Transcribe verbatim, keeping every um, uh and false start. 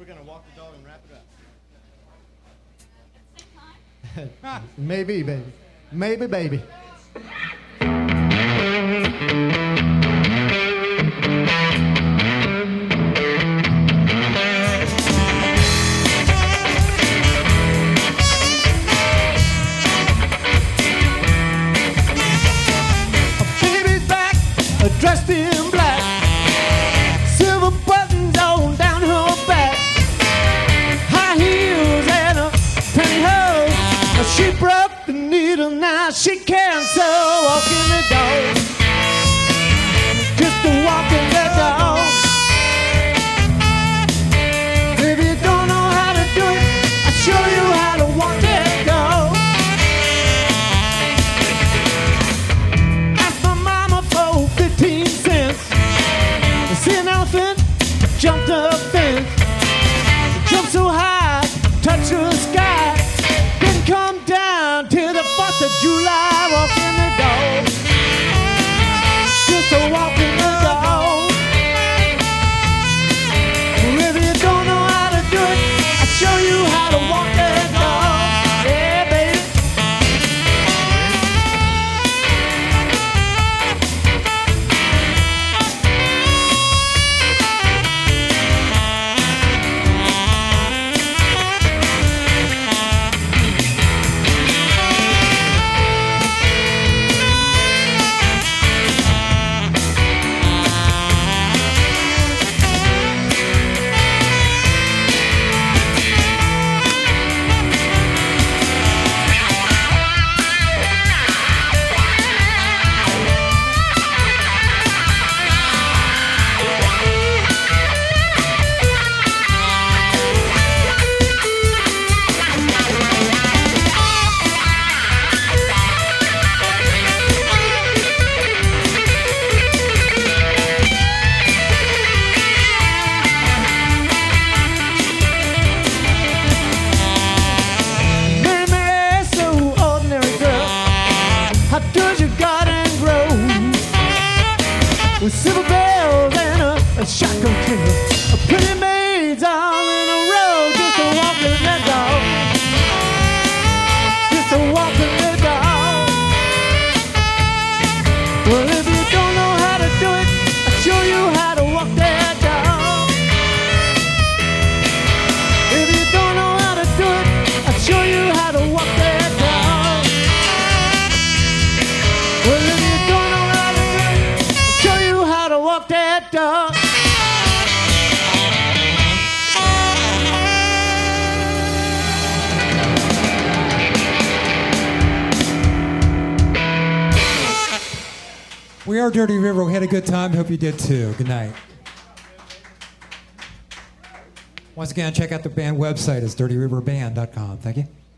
going to walk the dog and wrap it up. Maybe, baby. Maybe, baby. Baby's back, dressed in black, silver buttons on down her back, high heels and a pantyhose. She broke the needle, now she can't sew. Walk in the door, just to walk in the door. If you don't know how to do it, I'll show you how to walk that door. Asked my mama for fifteen cents. I see an elephant, jumped the fence, jumped so high, touched the sky. Didn't come down till the fourth of July. Walk in the door, just to walk in the door. If you don't know how to do it, I'll show you how to walk that door. Yeah, baby. With silver bells and a, a shotgun kill, a pretty maids all in a row, just to walk in the door, just to walk in the door. Well, if you don't know how to do it, I'll show you how to walk that door. If you don't know how to do it, I'll show you how to walk that door. Well, if you don't know how to do it, show you how to walk that dog. We are Dirty River. We had a good time. Hope you did too. Good night. Once again, check out the band website. It's dirty river band dot com. Thank you.